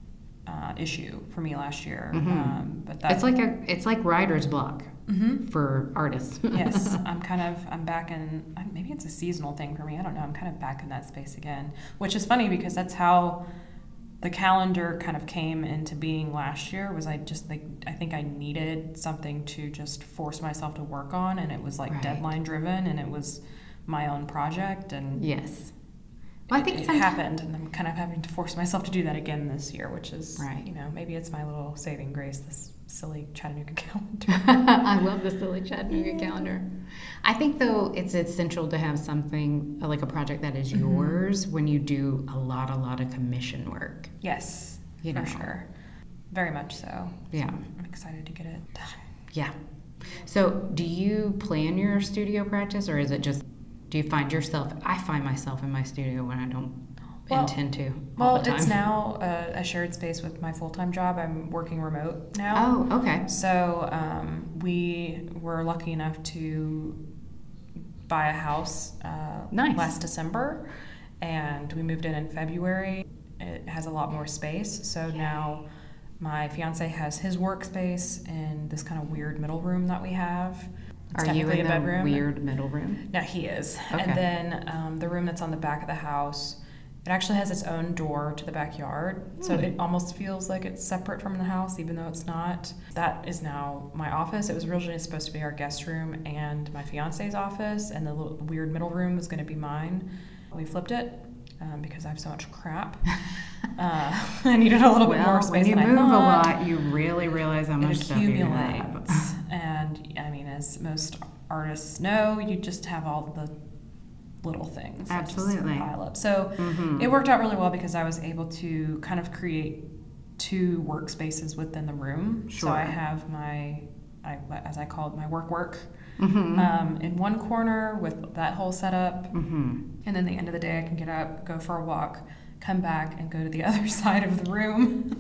issue for me last year. Mm-hmm. But that, it's like writer's block mm-hmm. for artists. Yes, I'm back in, maybe it's a seasonal thing for me. I don't know. I'm kind of back in that space again, which is funny because that's how the calendar kind of came into being last year. Was I think I needed something to just force myself to work on, and it was like deadline driven, and it was my own project, and yes. Well, I think it happened, and I'm kind of having to force myself to do that again this year, which is, maybe it's my little saving grace, this silly Chattanooga calendar. I love the silly Chattanooga calendar. I think, though, it's essential to have something, like a project that is yours when you do a lot of commission work. Yes, for sure. Very much so. Yeah. I'm excited to get it done. Yeah. So, do you plan your studio practice, or is it just... Do you find yourself... I find myself in my studio when I don't intend to all the time. It's now a shared space with my full-time job. I'm working remote now. Oh, okay. So we were lucky enough to buy a house last December, and we moved in February. It has a lot more space. So now my fiance has his workspace in this kind of weird middle room that we have. It's Are you in a bedroom. Weird middle room? No, he is. Okay. And then the room that's on the back of the house, it actually has its own door to the backyard. So it almost feels like it's separate from the house, even though it's not. That is now my office. It was originally supposed to be our guest room and my fiance's office, and the little weird middle room was going to be mine. We flipped it because I have so much crap. I needed a little bit more space than I thought. When you move a lot, you really realize how much stuff you have. And I mean, as most artists know, you just have all the little things that just pile up. So it worked out really well because I was able to kind of create two workspaces within the room. Sure. So I have as I call it, my work in one corner with that whole setup. And then the end of the day, I can get up, go for a walk, come back, and go to the other side of the room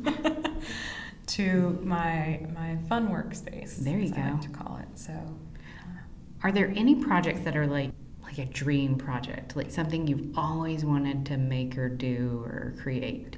to my fun workspace. There you go. I like to call it. So, are there any projects that are like a dream project, like something you've always wanted to make or do or create?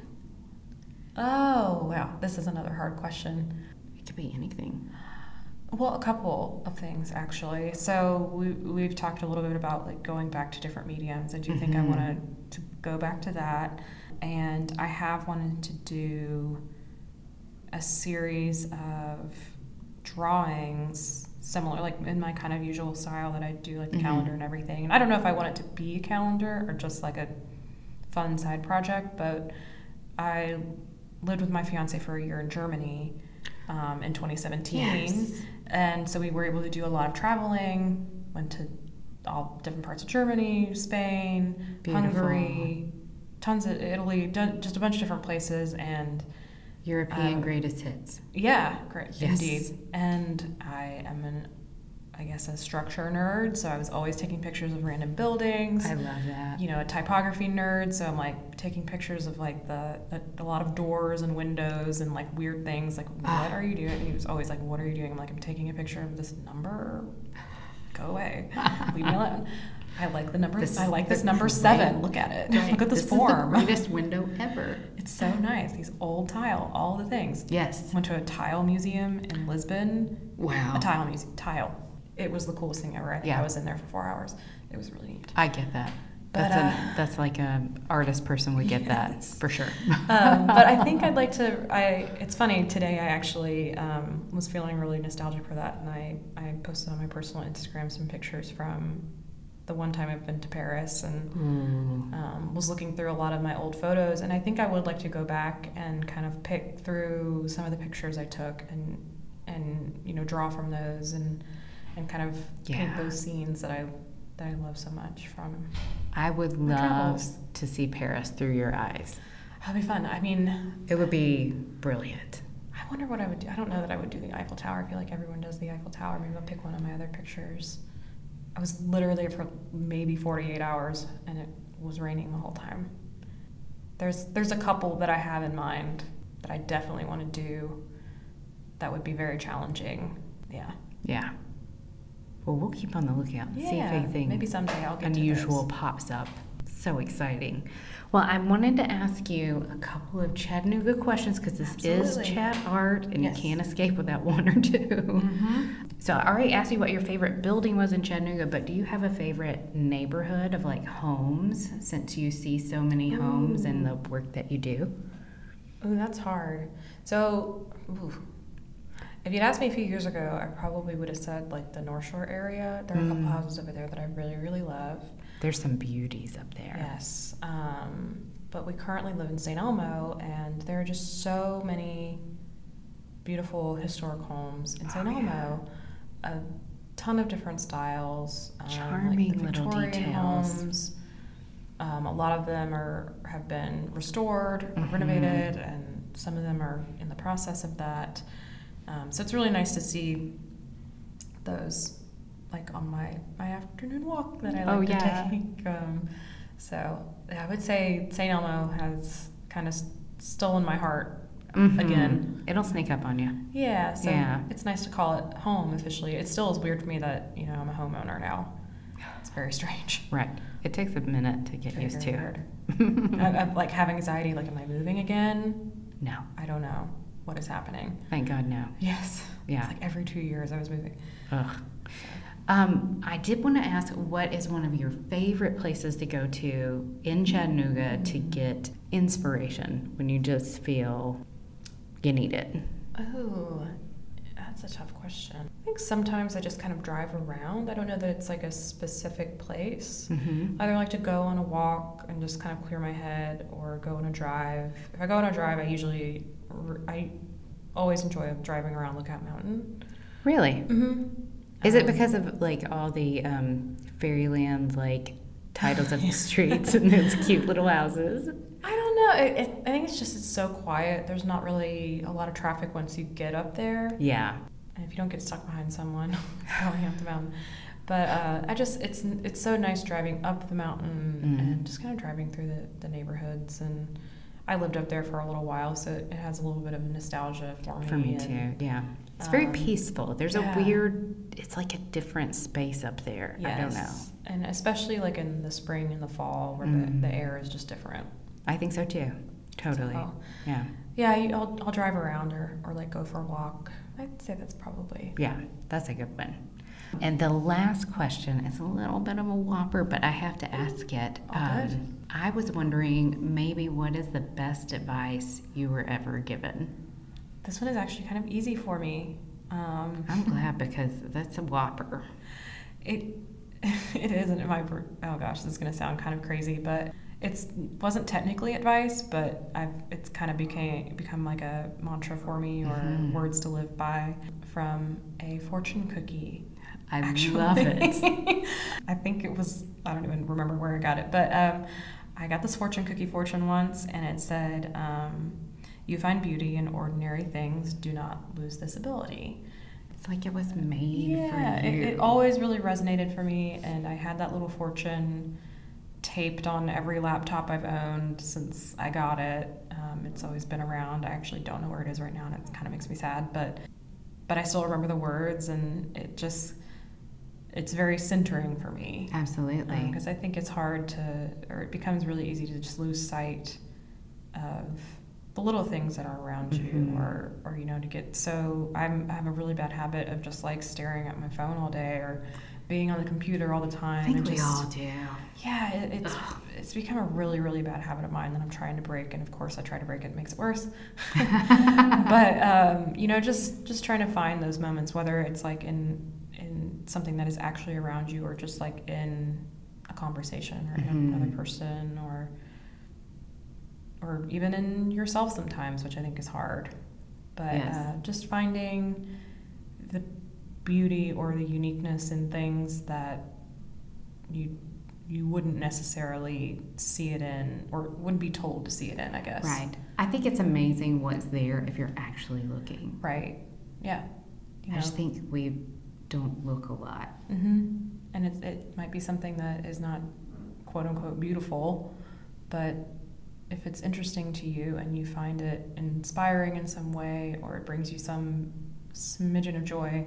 Oh, wow. This is another hard question. It could be anything. Well, a couple of things, actually. So we've talked a little bit about like going back to different mediums. I do think I want to go back to that. And I have wanted to do a series of drawings similar, like in my kind of usual style that I do, like the calendar and everything. And I don't know if I want it to be a calendar or just like a fun side project, but I lived with my fiance for a year in Germany in 2017. Yes. And so we were able to do a lot of traveling, went to all different parts of Germany, Spain, Hungary, tons of Italy, just a bunch of different places, and European greatest hits. Yeah, great, yes. Indeed. And I am a structure nerd, so I was always taking pictures of random buildings. I love that. A typography nerd, so I'm like taking pictures of like a lot of doors and windows and like weird things. Like, what are you doing? And he was always like, "What are you doing?" I'm like, "I'm taking a picture of this number. Go away. Leave me alone." I like the number. I like this number 7. Look at it. Right. Look at this form. Is the greatest window ever. It's so nice. These old tile, all the things. Yes. Went to a tile museum in Lisbon. Wow. A tile museum. Tile. It was the coolest thing ever. I think I was in there for 4 hours. It was really neat. I get that. But, that's like an artist person would get that for sure. But I think I'd like to. It's funny. Today I actually was feeling really nostalgic for that, and I posted on my personal Instagram some pictures from the one time I've been to Paris, and was looking through a lot of my old photos, and I think I would like to go back and kind of pick through some of the pictures I took and draw from those and kind of paint those scenes that I love so much from. I would love to see Paris through your eyes. That'd be fun. I mean, it would be brilliant. I wonder what I would do. I don't know that I would do the Eiffel Tower. I feel like everyone does the Eiffel Tower. Maybe I'll pick one of my other pictures. I was literally for maybe 48 hours, and it was raining the whole time. There's a couple that I have in mind that I definitely want to do that would be very challenging. Yeah. Yeah. Well, we'll keep on the lookout and see if anything maybe someday I'll get unusual to those. pops up. So exciting. Well, I wanted to ask you a couple of Chattanooga questions because this is Chat Art and you can't escape without one or two. Mm-hmm. So I already asked you what your favorite building was in Chattanooga, but do you have a favorite neighborhood of like homes since you see so many homes and the work that you do? Oh, that's hard. So, if you'd asked me a few years ago, I probably would have said like the North Shore area. There are a couple houses over there that I really, really love. There's some beauties up there. Yes. But we currently live in St. Elmo, and there are just so many beautiful historic homes in St. Elmo. A ton of different styles. Charming like the little Victorian details. Homes. A lot of them have been restored or renovated, and some of them are in the process of that. So it's really nice to see those, like on my afternoon walk that I like to take. So I would say St. Elmo has kind of stolen my heart again. It'll sneak up on you. Yeah, so it's nice to call it home officially. It still is weird for me that, I'm a homeowner now. It's very strange. Right. It takes a minute to get used to. Hard. I like have anxiety, like, am I moving again? No. I don't know what is happening. Thank God, no. Yes. Yeah. It's like every 2 years I was moving. Ugh. I did want to ask, what is one of your favorite places to go to in Chattanooga to get inspiration when you just feel you need it? Oh, that's a tough question. I think sometimes I just kind of drive around. I don't know that it's like a specific place. I either like to go on a walk and just kind of clear my head, or go on a drive. If I go on a drive, I always enjoy driving around Lookout Mountain. Really? Is it because of like all the fairyland like titles of the streets and those cute little houses? I don't know. I think it's so quiet. There's not really a lot of traffic once you get up there. Yeah. And if you don't get stuck behind someone going up the mountain. But it's so nice driving up the mountain and just kind of driving through the neighborhoods. And I lived up there for a little while, so it has a little bit of nostalgia for me. For me too, yeah. It's very peaceful. There's a weird, it's like a different space up there. Yes. I don't know. And especially like in the spring and the fall where the air is just different. I think so too. Totally. So, yeah. Yeah, I'll drive around or like go for a walk. I'd say that's probably. Yeah, that's a good one. And the last question is a little bit of a whopper, but I have to ask it. I was wondering, maybe what is the best advice you were ever given? This one is actually kind of easy for me. I'm glad, because that's a whopper. It isn't in my. Oh gosh, this is going to sound kind of crazy, but it wasn't technically advice, but it's kind of become like a mantra for me, or words to live by, from a fortune cookie. I love it. I think it was, I don't even remember where I got it, but I got this fortune cookie fortune once, and it said, you find beauty in ordinary things, do not lose this ability. It's like it was made for you. It always really resonated for me, and I had that little fortune taped on every laptop I've owned since I got it. It's always been around. I actually don't know where it is right now, and it kind of makes me sad, but I still remember the words, and it's very centering for me. Absolutely. Because I think it's hard it becomes really easy to just lose sight of the little things that are around you, or to get so. I have a really bad habit of just like staring at my phone all day, or being on the computer all but I think we all do. Yeah, it's become a really, really bad habit of mine that I'm trying to break, and of course I try to break it, makes it worse. But just trying to find those moments, whether it's like in something that is actually around you, or just like in a conversation, or in another person, or even in yourself sometimes, which I think is hard. But just finding the beauty or the uniqueness in things that you wouldn't necessarily see it in, or wouldn't be told to see it in, I guess. Right. I think it's amazing what's there if you're actually looking. Right. Yeah. I just think we don't look a lot. And it might be something that is not quote unquote beautiful, but if it's interesting to you and you find it inspiring in some way, or it brings you some smidgen of joy,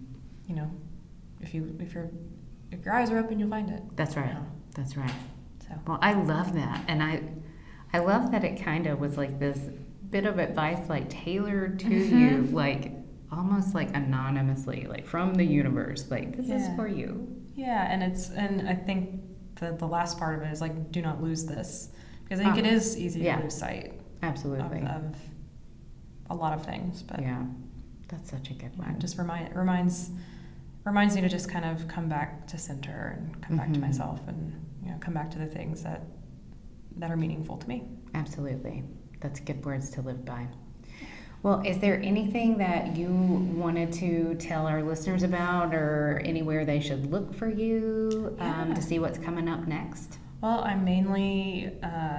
if your eyes are open, you'll find it. That's right. That's right. So Well, I love that. And I love that it kind of was like this bit of advice, like tailored to you, like almost like anonymously, like from the universe, like this is for you. Yeah, and I think the last part of it is like, do not lose this, because I think it is easy to lose sight. Absolutely. Of a lot of things, but yeah, that's such a good one. It just reminds me to just kind of come back to center and come back to myself, and come back to the things that are meaningful to me. Absolutely. That's good words to live by. Well, is there anything that you wanted to tell our listeners about, or anywhere they should look for you to see what's coming up next? Well, I'm mainly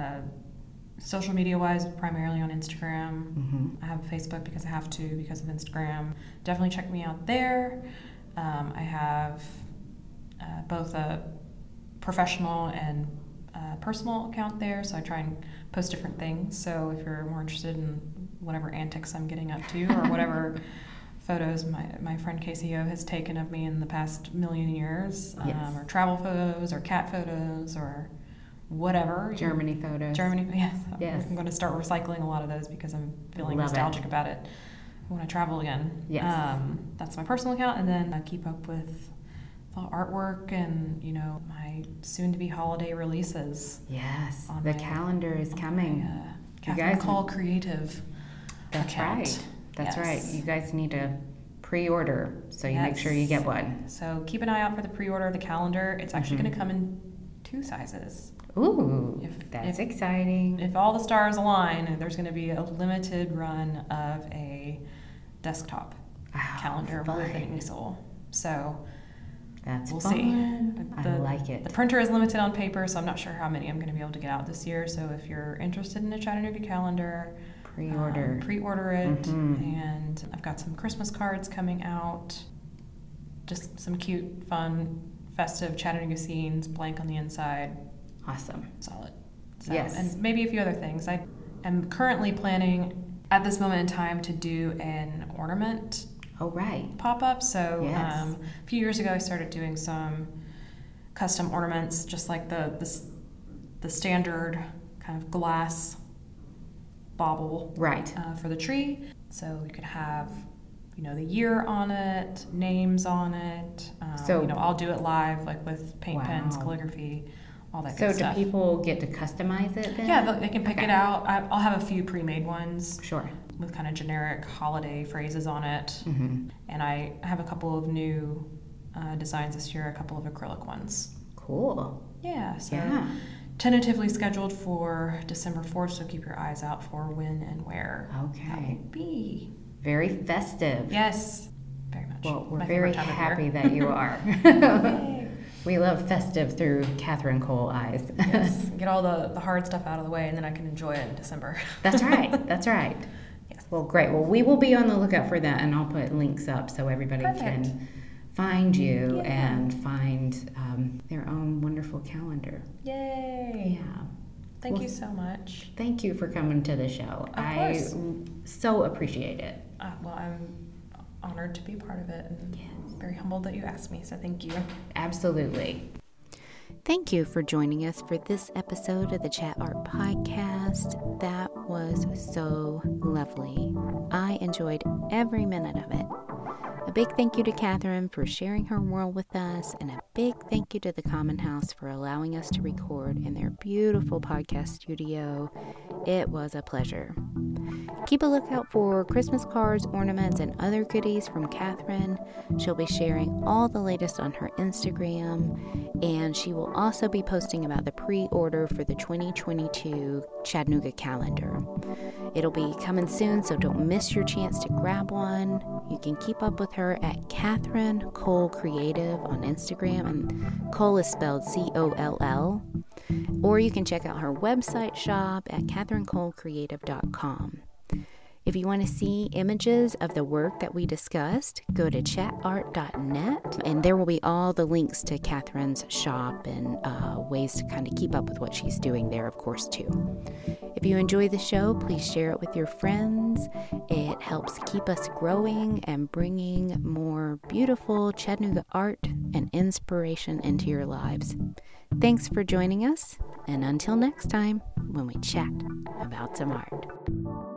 social media wise, primarily on Instagram. I have Facebook because I have to, because of Instagram. Definitely check me out there. I have both a professional and personal account there, so I try and post different things. So if you're more interested in whatever antics I'm getting up to, or whatever photos my friend Casey O has taken of me in the past million years, or travel photos, or cat photos, or whatever. Germany photos. Yes. I'm going to start recycling a lot of those because I'm feeling nostalgic about it when I travel again. Yes. That's my personal account, and then I keep up with the artwork and my soon-to-be holiday releases. Yes, the calendar is coming. Catherine Cole Creative. That's account. Right. That's right. You guys need to pre-order, so you make sure you get one. So keep an eye out for the pre-order of the calendar. It's actually going to come in 2 sizes. Ooh, that's exciting. If all the stars align, there's going to be a limited run of a desktop calendar with an easel. So we'll see. I like it. The printer is limited on paper, so I'm not sure how many I'm going to be able to get out this year. So if you're interested in a Chattanooga calendar, pre-order it. And I've got some Christmas cards coming out. Just some cute, fun, festive Chattanooga scenes, blank on the inside. Awesome. Solid. Yes. And maybe a few other things. I am currently planning at this moment in time to do an ornament pop-up. So a few years ago I started doing some custom ornaments, just like the standard kind of glass bauble for the tree. So you could have the year on it, names on it. I'll do it live, like with paint pens, calligraphy, all that good stuff. So do people get to customize it then? Yeah, they can pick it out. I'll have a few pre-made ones. Sure. With kind of generic holiday phrases on it. And I have a couple of new designs this year, a couple of acrylic ones. Cool. Yeah, so tentatively scheduled for December 4th, so keep your eyes out for when and where that will be. Very festive. Yes, very much. Well, we're very happy that you are. We love festive through Catherine Cole eyes. Yes, get all the hard stuff out of the way, and then I can enjoy it in December. That's right. That's right. Yes. Well, great. Well, we will be on the lookout for that, and I'll put links up so everybody can find you and find their own wonderful calendar. Yay! Yeah. Thank you so much. Thank you for coming to the show. I so appreciate it. Well, I'm honored to be part of it, and very humbled that you asked me, so thank you. Absolutely. Thank you for joining us for this episode of the Chat Art Podcast. That was so lovely. I enjoyed every minute of it. A big thank you to Catherine for sharing her world with us, and a big thank you to the Common House for allowing us to record in their beautiful podcast studio. It was a pleasure. Keep a lookout for Christmas cards, ornaments, and other goodies from Catherine. She'll be sharing all the latest on her Instagram, and she will also be posting about the pre-order for the 2022 Chattanooga calendar. It'll be coming soon, so don't miss your chance to grab one. You can keep up with her at Catherine Cole Creative on Instagram, and Cole is spelled C-O-L-L. Or you can check out her website shop at catherinecolecreative.com. If you want to see images of the work that we discussed, go to chatart.net, and there will be all the links to Catherine's shop and ways to kind of keep up with what she's doing there, of course, too. If you enjoy the show, please share it with your friends. It helps keep us growing and bringing more beautiful Chattanooga art and inspiration into your lives. Thanks for joining us, and until next time, when we chat about some art.